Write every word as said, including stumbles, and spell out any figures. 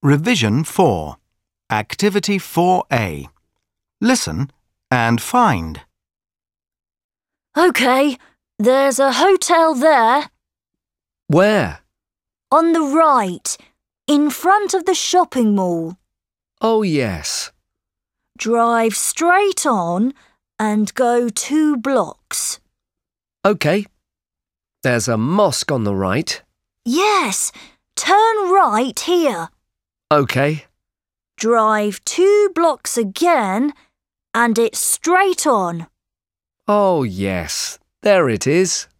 Revision four. Activity four A. Listen and find. OK, there's a hotel there. Where? On the right, in front of the shopping mall. Oh, yes. Drive straight on and go two blocks. OK. There's a mosque on the right. Yes, turn right here. OK. Drive two blocks again and it's straight on. Oh, yes. There it is.